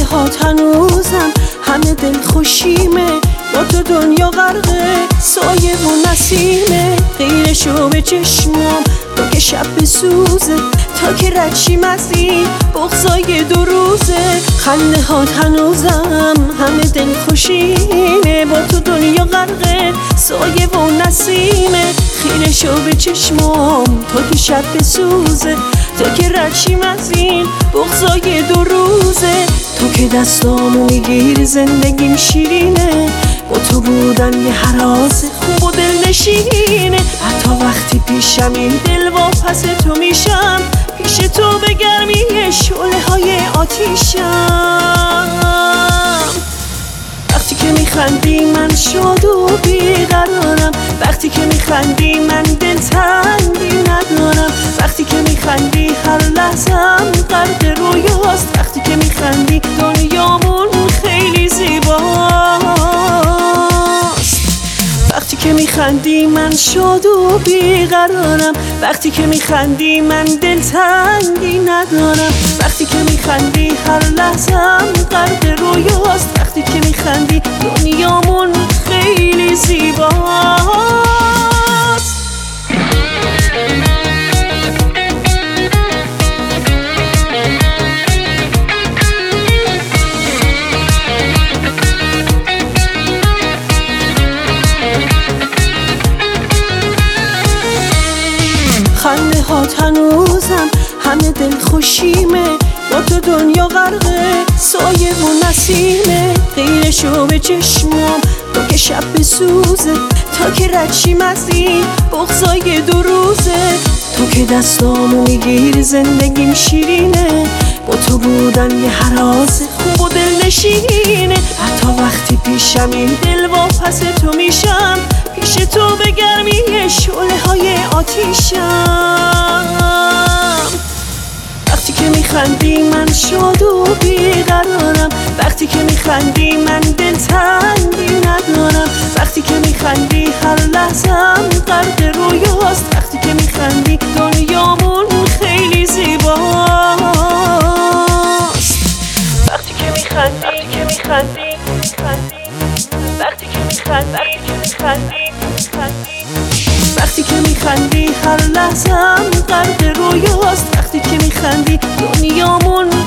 هات هنوزم همه دل خوشیمه، با تو دنیا غرقه سایه و نسیمه. غیر شو به چشمام تو که شب بسوزه، تا که رد شیم از این بغضای 2 روزه. خنده هات هنوزم همه دل خوشیمه، با تو دنیا غرقه سایه و نسیمه. خیره شو به چشمام تا که شب بسوزه، تا که رد شیم از این بغضای 2 روزه. تو که دستامو میگیری زندگیم شیرینه، با تو بودن یه هراس خوب و دلنشینه. حتی وقتی پیشم این دل واپس تو میشم، پیش تو به گرمی شعله های آتیشم. وقتی که میخندی من شاد و بیقرارم، وقتی که میخندی من دلتنگی ندارم. وقتی که میخندی هر لحظم غرق رویاست، وقتی که میخندی دنیامون خیلی زیباست. وقتی که میخندی من شاد و بیقرارم، وقتی که میخندی من دلتنگی ندارم. وقتی که میخندی هر لحظم غرق رویاست، وقتی که میخندی دنیامون خیلی زیباست. خنده هات هنوزم همه دل خوشیمه، با تو دنیا غرقه سایه و نسیمه. غیر شو به چشمام تو که شب بسوزه، تا که رد شیم از این بغضای 2 روزه. تو که دستامو میگیری زندگیم شیرینه، با تو بودن یه هراس خوب و دلنشینه. حتی وقتی پیشم این دل واپس تو میشم، پیش تو به گرمی شعله های آتیشم. وقتی که میخندی من شاد و بیقرارم، وقتی که میخندی من دلتنگی ندارم. وقتی که میخندی هر لحظم غرق رویاست، وقتی که میخندی دنیامون خیلی زیباست. وقتی که میخندی وقتی که میخندی وقتی که میخندی هر لحظم غرق رویاست، وقتی که میخندی دنیامون